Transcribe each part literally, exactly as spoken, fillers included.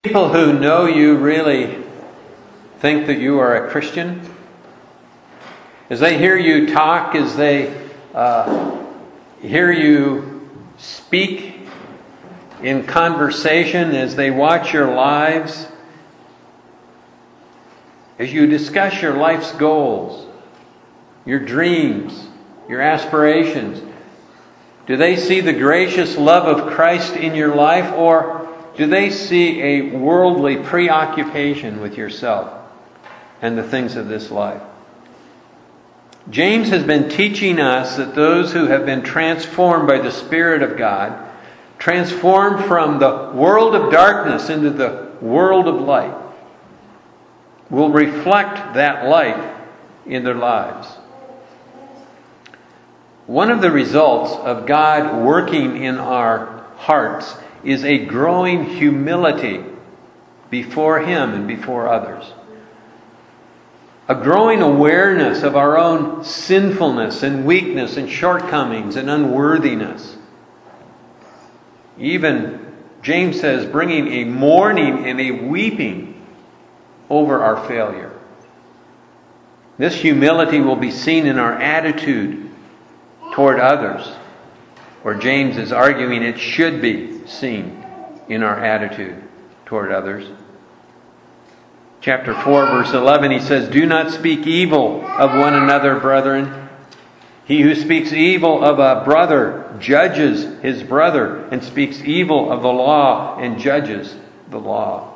People who know you really think that you are a Christian? As they hear you talk, as they uh, hear you speak in conversation, as they watch your lives, as you discuss your life's goals, your dreams, your aspirations, do they see the gracious love of Christ in your life, or do they see a worldly preoccupation with yourself and the things of this life? James has been teaching us that those who have been transformed by the Spirit of God, transformed from the world of darkness into the world of light, will reflect that light in their lives. One of the results of God working in our hearts is a growing humility before Him and before others. A growing awareness of our own sinfulness and weakness and shortcomings and unworthiness. Even, James says, bringing a mourning and a weeping over our failure. This humility will be seen in our attitude toward others, where James is arguing it should be seen in our attitude toward others. Chapter four, verse eleven, he says, "Do not speak evil of one another, brethren. He who speaks evil of a brother judges his brother, and speaks evil of the law and judges the law."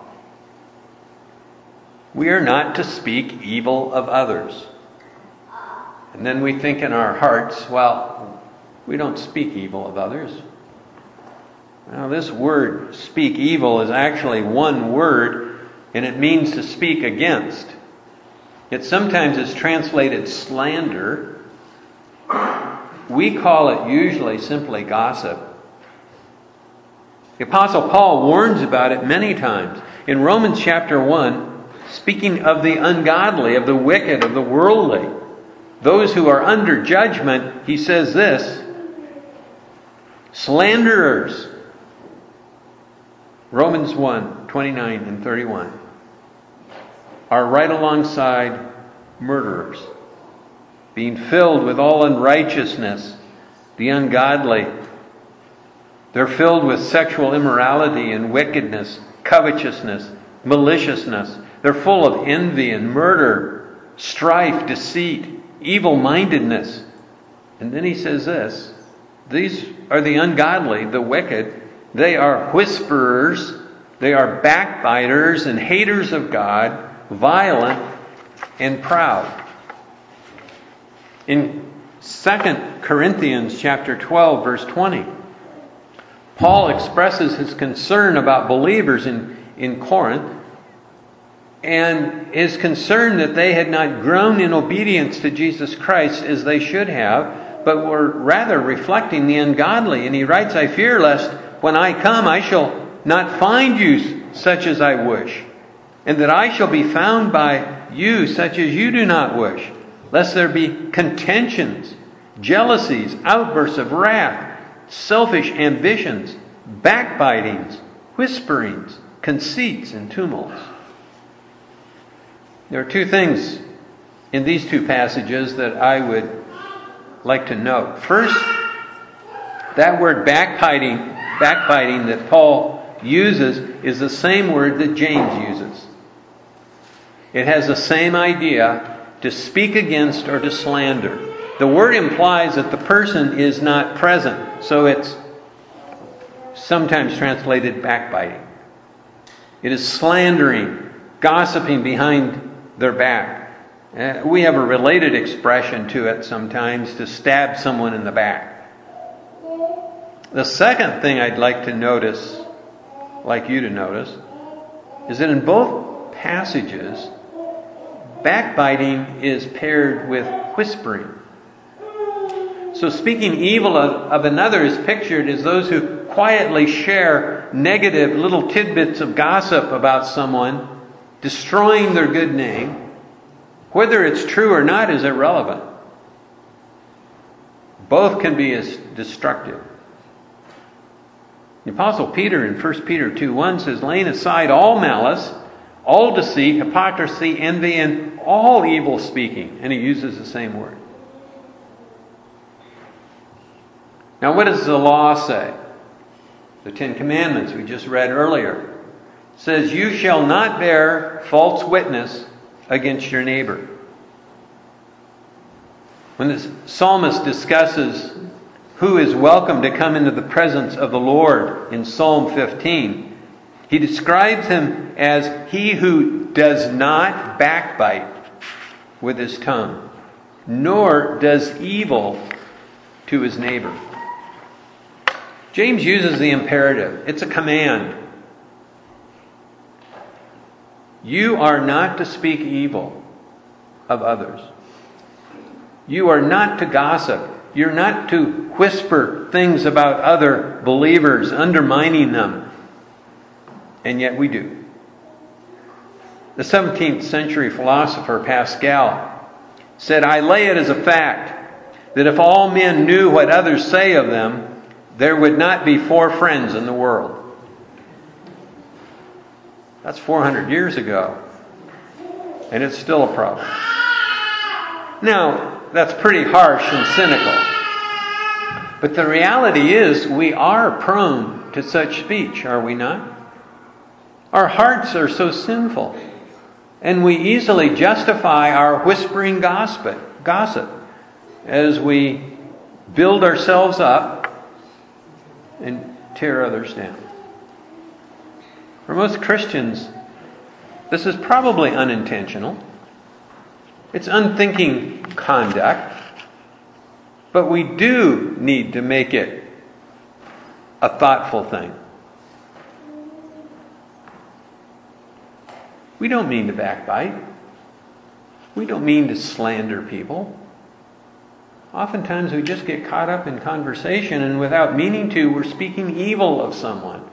We are not to speak evil of others. And then we think in our hearts, well, we don't speak evil of others. Now, this word, speak evil, is actually one word, and it means to speak against. It sometimes is translated slander. We call it usually simply gossip. The Apostle Paul warns about it many times. In Romans chapter one, speaking of the ungodly, of the wicked, of the worldly, those who are under judgment, he says this: slanderers. Romans one, twenty-nine and thirty-one. Are right alongside murderers, being filled with all unrighteousness, the ungodly. They're filled with sexual immorality and wickedness, covetousness, maliciousness. They're full of envy and murder, strife, deceit, evil-mindedness. And then he says this: these are the ungodly, the wicked. They are whisperers, they are backbiters and haters of God, violent and proud. In Second Corinthians chapter twelve, verse twenty, Paul expresses his concern about believers in, in Corinth, and is concerned that they had not grown in obedience to Jesus Christ as they should have, but were rather reflecting the ungodly. And he writes, "I fear lest when I come I shall not find you such as I wish, and that I shall be found by you such as you do not wish, lest there be contentions, jealousies, outbursts of wrath, selfish ambitions, backbitings, whisperings, conceits, and tumults." There are two things in these two passages that I would like to note. First, that word backbiting, backbiting that Paul uses is the same word that James uses. It has the same idea, to speak against or to slander. The word implies that the person is not present, so it's sometimes translated backbiting. It is slandering, gossiping behind their back. Uh, we have a related expression to it sometimes, to stab someone in the back. The second thing I'd like to notice, like you to notice, is that in both passages, backbiting is paired with whispering. So speaking evil of, of another is pictured as those who quietly share negative little tidbits of gossip about someone, destroying their good name. Whether it's true or not is irrelevant. Both can be as destructive. The Apostle Peter in First Peter two one says, laying aside all malice, all deceit, hypocrisy, envy, and all evil speaking. And he uses the same word. Now, what does the law say? The Ten Commandments we just read earlier. It says, you shall not bear false witness against your neighbor. When the psalmist discusses who is welcome to come into the presence of the Lord in Psalm fifteen, he describes him as he who does not backbite with his tongue, nor does evil to his neighbor. James uses the imperative. It's a command. You are not to speak evil of others. You are not to gossip. You're not to whisper things about other believers, undermining them. And yet we do. The seventeenth century philosopher Pascal said, I lay it as a fact that if all men knew what others say of them, there would not be four friends in the world. That's four hundred years ago. And it's still a problem. Now, that's pretty harsh and cynical. But the reality is we are prone to such speech, are we not? Our hearts are so sinful. And we easily justify our whispering gossip, gossip as we build ourselves up and tear others down. For most Christians, this is probably unintentional. It's unthinking conduct. But we do need to make it a thoughtful thing. We don't mean to backbite. We don't mean to slander people. Oftentimes we just get caught up in conversation, and without meaning to, we're speaking evil of someone.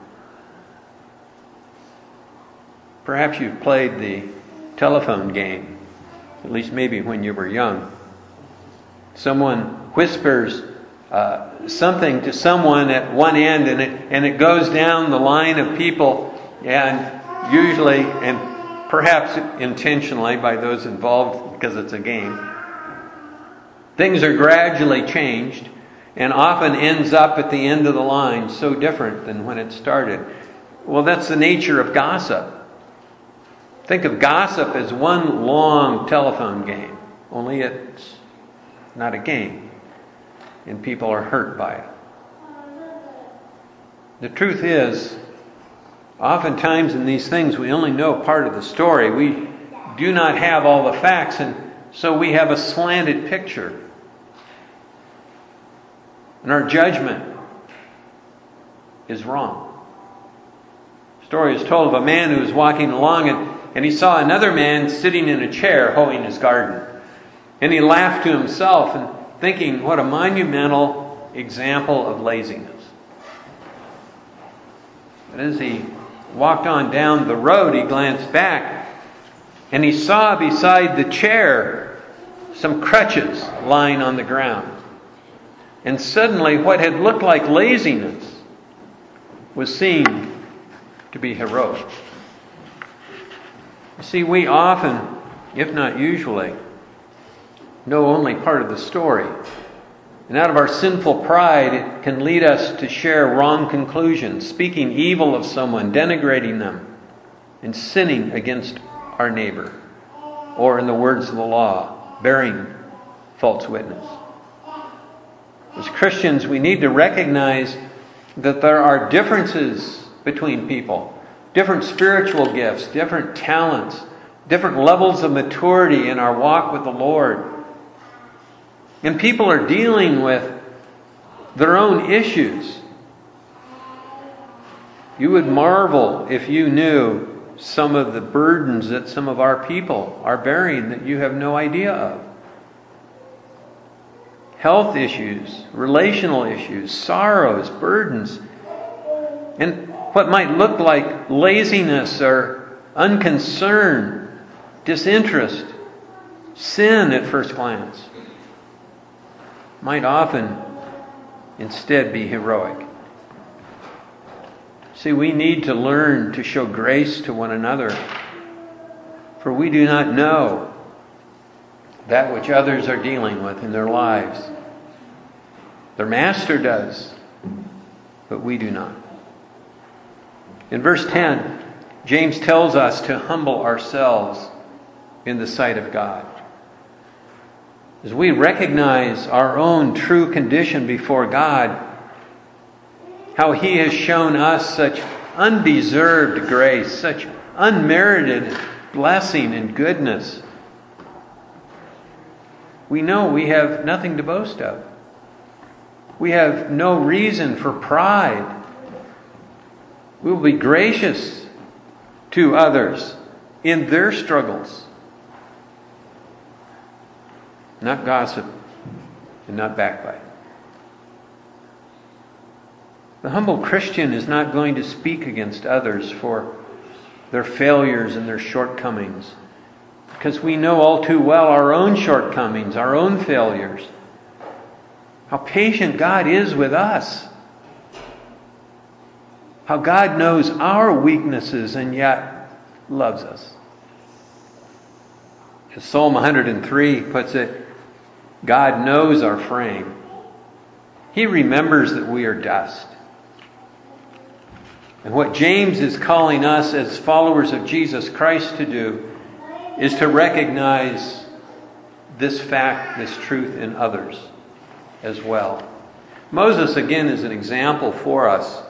Perhaps you've played the telephone game, at least maybe when you were young. Someone whispers uh, something to someone at one end, and it and it goes down the line of people, and usually, and perhaps intentionally by those involved because it's a game, things are gradually changed and often ends up at the end of the line so different than when it started. Well, that's the nature of gossip. Think of gossip as one long telephone game, only it's not a game, and people are hurt by it. The truth is, oftentimes in these things we only know part of the story. We do not have all the facts, and so we have a slanted picture. And our judgment is wrong. The story is told of a man who was walking along, and, and he saw another man sitting in a chair hoeing his garden. And he laughed to himself and thinking, what a monumental example of laziness. But as he walked on down the road, he glanced back and he saw beside the chair some crutches lying on the ground. And suddenly what had looked like laziness was seen to be heroic. You see, we often, if not usually, know only part of the story. And out of our sinful pride, it can lead us to share wrong conclusions, speaking evil of someone, denigrating them, and sinning against our neighbor. Or in the words of the law, bearing false witness. As Christians, we need to recognize that there are differences between people. Different spiritual gifts, different talents, different levels of maturity in our walk with the Lord. And people are dealing with their own issues. You would marvel if you knew some of the burdens that some of our people are bearing that you have no idea of. Health issues, relational issues, sorrows, burdens, and what might look like laziness or unconcern, disinterest, sin at first glance, might often instead be heroic. See, we need to learn to show grace to one another, for we do not know that which others are dealing with in their lives. Their master does, but we do not. In verse ten, James tells us to humble ourselves in the sight of God. As we recognize our own true condition before God, how He has shown us such undeserved grace, such unmerited blessing and goodness, we know we have nothing to boast of. We have no reason for pride. We will be gracious to others in their struggles. Not gossip and not backbite. The humble Christian is not going to speak against others for their failures and their shortcomings, because we know all too well our own shortcomings, our own failures. How patient God is with us. How God knows our weaknesses and yet loves us. As Psalm one hundred three puts it, God knows our frame. He remembers that we are dust. And what James is calling us as followers of Jesus Christ to do is to recognize this fact, this truth in others as well. Moses, again, is an example for us.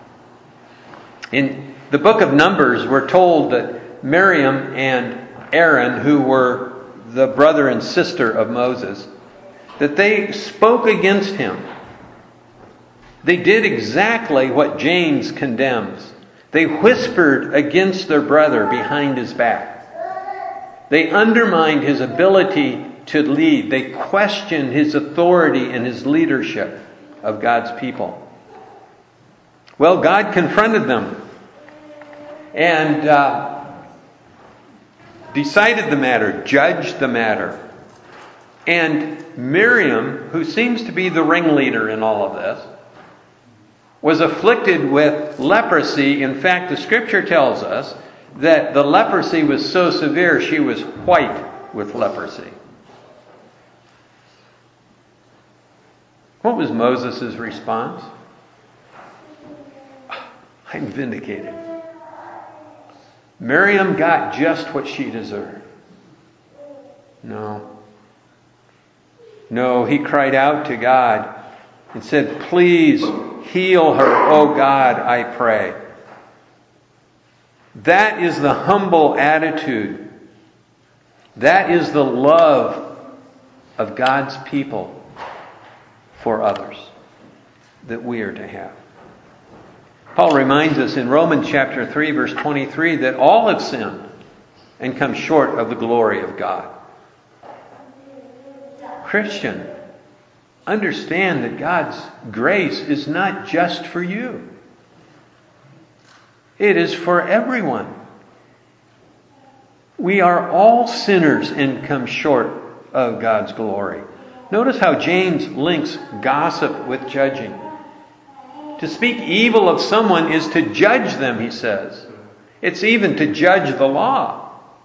In the book of Numbers, we're told that Miriam and Aaron, who were the brother and sister of Moses, that they spoke against him. They did exactly what James condemns. They whispered against their brother behind his back. They undermined his ability to lead. They questioned his authority and his leadership of God's people. Well, God confronted them and uh, decided the matter, judged the matter. And Miriam, who seems to be the ringleader in all of this, was afflicted with leprosy. In fact, the Scripture tells us that the leprosy was so severe she was white with leprosy. What was Moses' response? I'm vindicated. Miriam got just what she deserved. No. No, he cried out to God and said, please heal her, oh God, I pray. That is the humble attitude. That is the love of God's people for others that we are to have. Paul reminds us in Romans chapter three, verse twenty-three, that all have sinned and come short of the glory of God. Christian, understand that God's grace is not just for you. It is for everyone. We are all sinners and come short of God's glory. Notice how James links gossip with judging. To speak evil of someone is to judge them, he says. It's even to judge the law.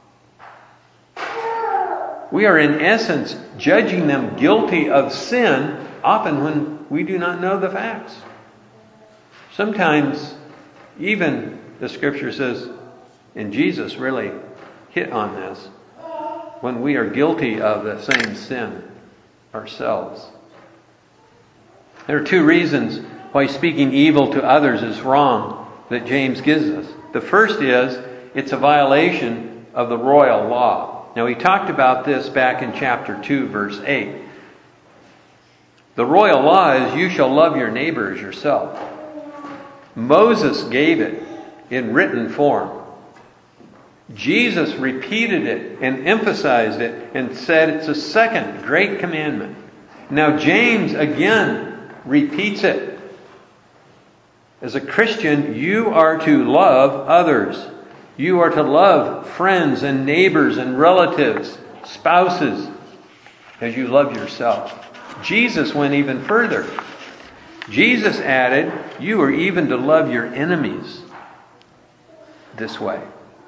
We are in essence judging them guilty of sin, often when we do not know the facts. Sometimes even the Scripture says, and Jesus really hit on this, when we are guilty of the same sin ourselves. There are two reasons why speaking evil to others is wrong that James gives us. The first is it's a violation of the royal law. Now, he talked about this back in chapter two, verse eight. The royal law is, you shall love your neighbor as yourself. Moses gave it in written form. Jesus repeated it and emphasized it and said it's a second great commandment. Now, James again repeats it. As a Christian, you are to love others. You are to love friends and neighbors and relatives, spouses, as you love yourself. Jesus went even further. Jesus added, you are even to love your enemies this way.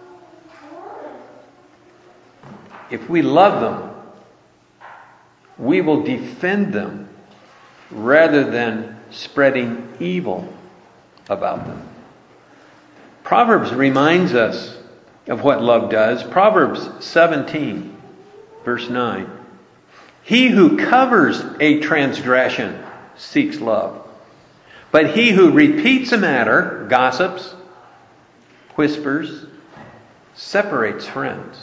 If we love them, we will defend them rather than spreading evil about them. Proverbs reminds us of what love does. Proverbs seventeen, verse nine. He who covers a transgression seeks love, but he who repeats a matter, gossips, whispers, separates friends.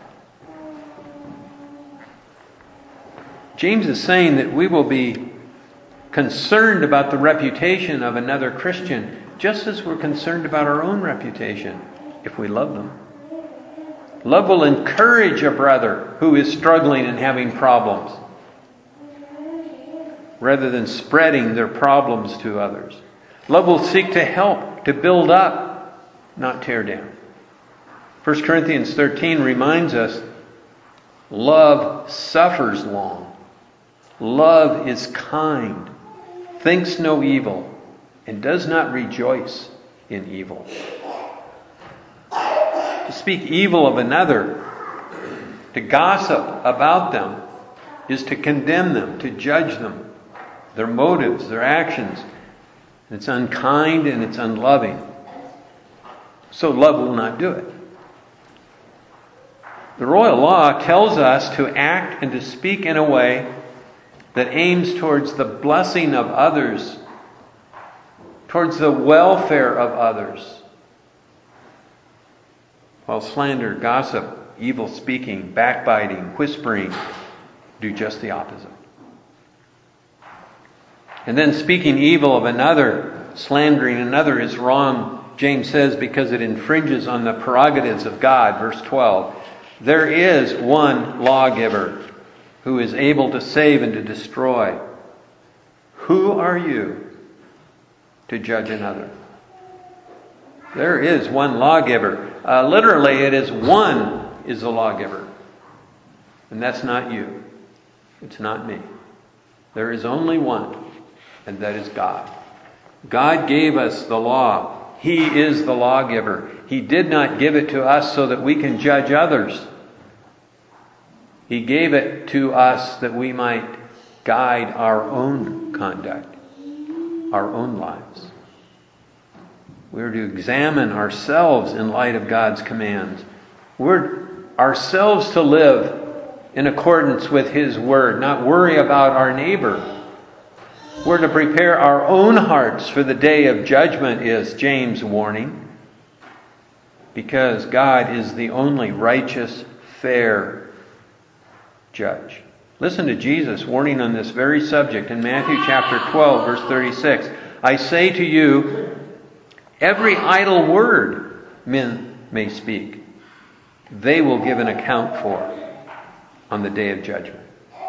James is saying that we will be concerned about the reputation of another Christian just as we're concerned about our own reputation if we love them. Love will encourage a brother who is struggling and having problems rather than spreading their problems to others. Love will seek to help, to build up, not tear down. First Corinthians thirteen reminds us, love suffers long. Love is kind, thinks no evil, and does not rejoice in evil. To speak evil of another, to gossip about them, is to condemn them, to judge them, their motives, their actions. It's unkind and it's unloving. So love will not do it. The royal law tells us to act and to speak in a way that aims towards the blessing of others, towards the welfare of others. While slander, gossip, evil speaking, backbiting, whispering do just the opposite. And then speaking evil of another, slandering another is wrong, James says, because it infringes on the prerogatives of God. Verse twelve. There is one lawgiver who is able to save and to destroy. Who are you to judge another? There is one lawgiver. Uh, literally, it is one is a lawgiver. And that's not you. It's not me. There is only one, and that is God. God gave us the law. He is the lawgiver. He did not give it to us so that we can judge others. He gave it to us that we might guide our own conduct, our own lives. We're to examine ourselves in light of God's commands. We're ourselves to live in accordance with His Word, not worry about our neighbor. We're to prepare our own hearts for the day of judgment, is James' warning, because God is the only righteous, fair judge. Listen to Jesus warning on this very subject in Matthew chapter twelve, verse thirty-six. I say to you, every idle word men may speak, they will give an account for on the day of judgment.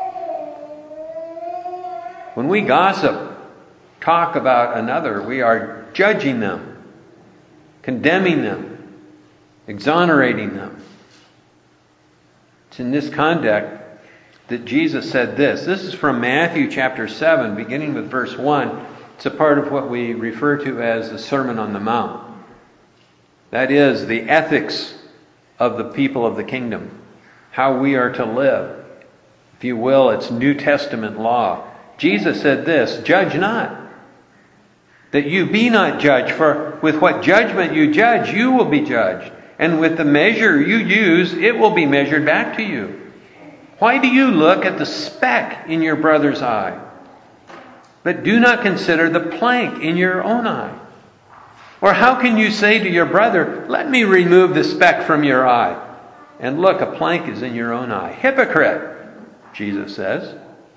When we gossip, talk about another, we are judging them, condemning them, exonerating them. It's in this conduct that Jesus said this. This is from Matthew chapter seven, beginning with verse one. It's a part of what we refer to as the Sermon on the Mount. That is the ethics of the people of the kingdom. How we are to live. If you will, it's New Testament law. Jesus said this, judge not, that you be not judged, for with what judgment you judge, you will be judged. And with the measure you use, it will be measured back to you. Why do you look at the speck in your brother's eye, but do not consider the plank in your own eye? Or how can you say to your brother, let me remove the speck from your eye, and look, a plank is in your own eye? Hypocrite, Jesus says.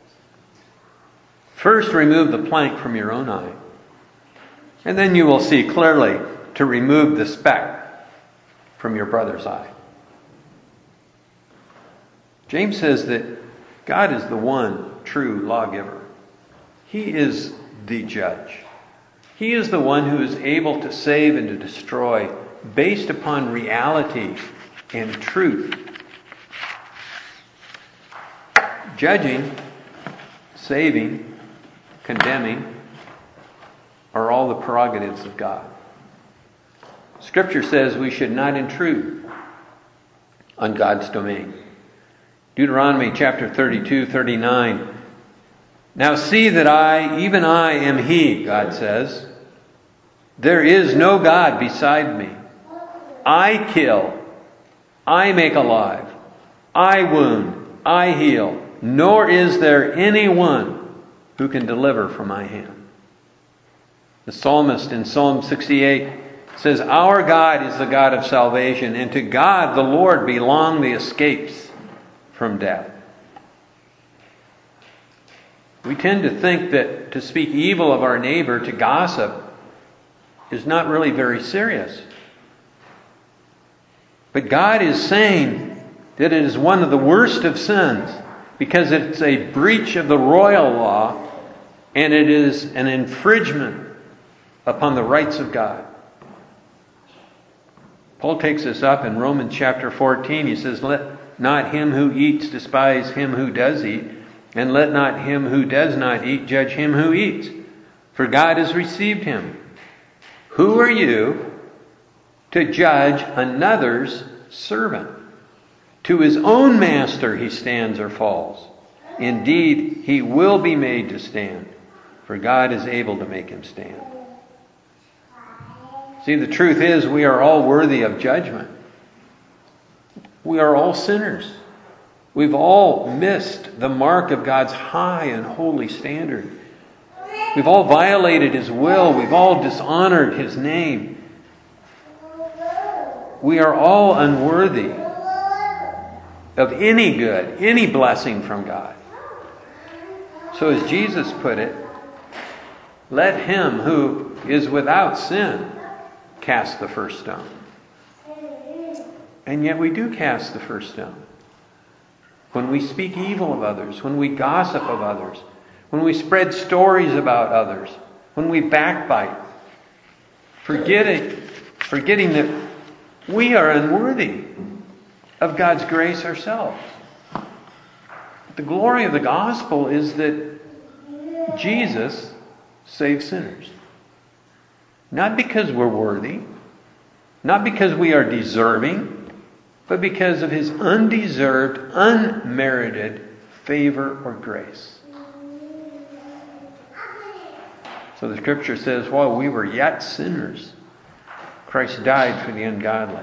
First remove the plank from your own eye, and then you will see clearly to remove the speck from your brother's eye. James says that God is the one true lawgiver. He is the judge. He is the one who is able to save and to destroy based upon reality and truth. Judging, saving, condemning are all the prerogatives of God. Scripture says we should not intrude on God's domain. Deuteronomy chapter thirty-two, thirty-nine. Now see that I, even I, am He, God says. There is no God beside me. I kill. I make alive. I wound. I heal. Nor is there anyone who can deliver from my hand. The psalmist in Psalm sixty-eight says, Our God is the God of salvation, and to God the Lord belong the escapes from death. We tend to think that to speak evil of our neighbor, to gossip, is not really very serious. But God is saying that it is one of the worst of sins because it's a breach of the royal law and it is an infringement upon the rights of God. Paul takes this up in Romans chapter fourteen. He says, Let not him who eats despise him who does eat, and let not him who does not eat judge him who eats, for God has received him. Who are you to judge another's servant? To his own master he stands or falls. Indeed, he will be made to stand, for God is able to make him stand. See, the truth is we are all worthy of judgment. We are all sinners. We've all missed the mark of God's high and holy standard. We've all violated His will. We've all dishonored His name. We are all unworthy of any good, any blessing from God. So as Jesus put it, let him who is without sin cast the first stone. And yet we do cast the first stone. When we speak evil of others, when we gossip of others, when we spread stories about others, when we backbite, forgetting, forgetting that we are unworthy of God's grace ourselves. The glory of the gospel is that Jesus saves sinners. Not because we're worthy, not because we are deserving, but because of His undeserved, unmerited favor or grace. So the Scripture says, while we were yet sinners, Christ died for the ungodly.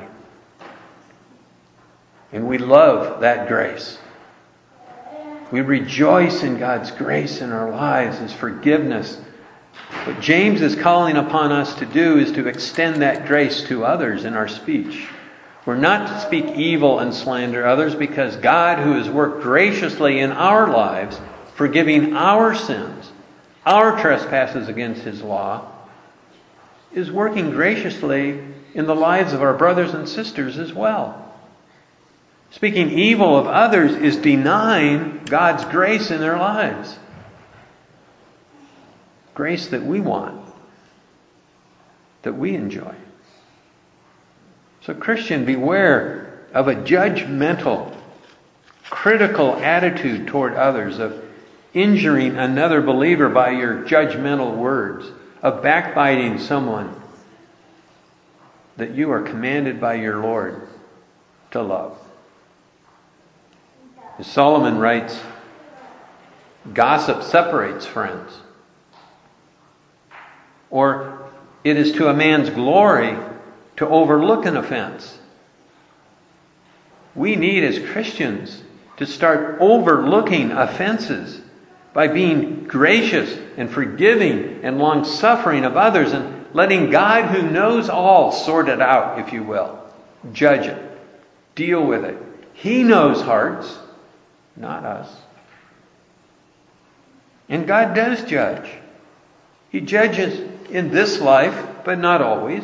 And we love that grace. We rejoice in God's grace in our lives, His forgiveness. What James is calling upon us to do is to extend that grace to others in our speech. We're not to speak evil and slander others because God, who has worked graciously in our lives, forgiving our sins, our trespasses against His law, is working graciously in the lives of our brothers and sisters as well. Speaking evil of others is denying God's grace in their lives. Grace that we want, that we enjoy. So Christian, beware of a judgmental, critical attitude toward others, of injuring another believer by your judgmental words, of backbiting someone that you are commanded by your Lord to love. As Solomon writes, gossip separates friends. Or it is to a man's glory to overlook an offense. We need as Christians to start overlooking offenses by being gracious and forgiving and long-suffering of others and letting God, who knows all, sort it out, if you will. Judge it. Deal with it. He knows hearts, not us. And God does judge. He judges in this life, but not always.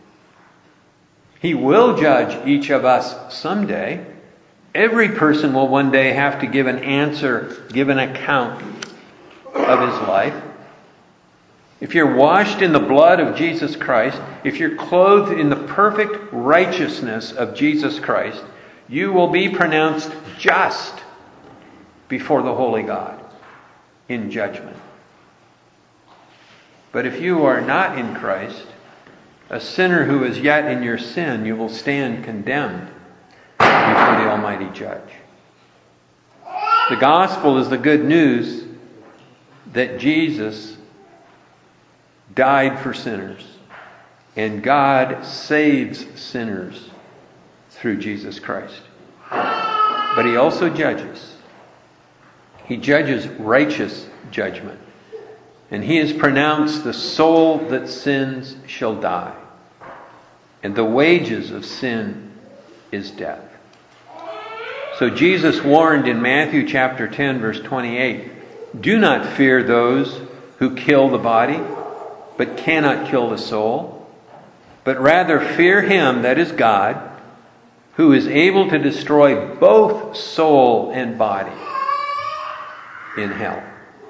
He will judge each of us someday. Every person will one day have to give an answer, give an account of his life. If you're washed in the blood of Jesus Christ, if you're clothed in the perfect righteousness of Jesus Christ, you will be pronounced just before the holy God in judgment. But if you are not in Christ, a sinner who is yet in your sin, you will stand condemned before the Almighty Judge. The gospel is the good news that Jesus died for sinners, and God saves sinners through Jesus Christ. But He also judges. He judges righteous judgment. And He has pronounced the soul that sins shall die. And the wages of sin is death. So Jesus warned in Matthew chapter ten, verse twenty-eight, "Do not fear those who kill the body, but cannot kill the soul. But rather fear Him, that is God, who is able to destroy both soul and body in hell."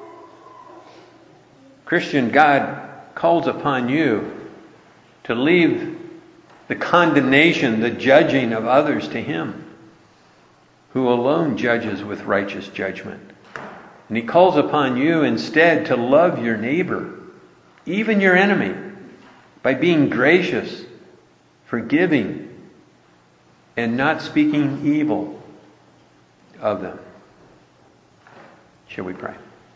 Christian, God calls upon you to leave the condemnation, the judging of others to Him, who alone judges with righteous judgment. And He calls upon you instead to love your neighbor, even your enemy, by being gracious, forgiving, and not speaking evil of them. Shall we pray?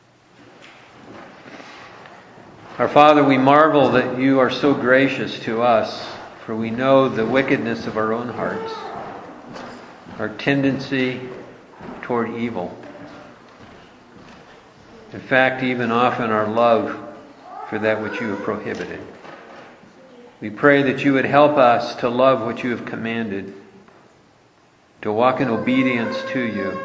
Our Father, we marvel that You are so gracious to us, for we know the wickedness of our own hearts, our tendency toward evil. In fact, even often our love for that which You have prohibited. We pray that You would help us to love what You have commanded, to walk in obedience to You.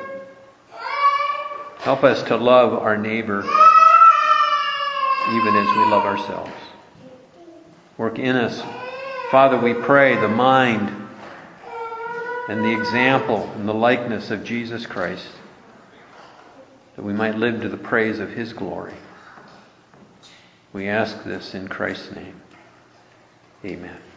Help us to love our neighbor even as we love ourselves. Work in us, Father, we pray, the mind and the example and the likeness of Jesus Christ, that we might live to the praise of His glory. We ask this in Christ's name. Amen.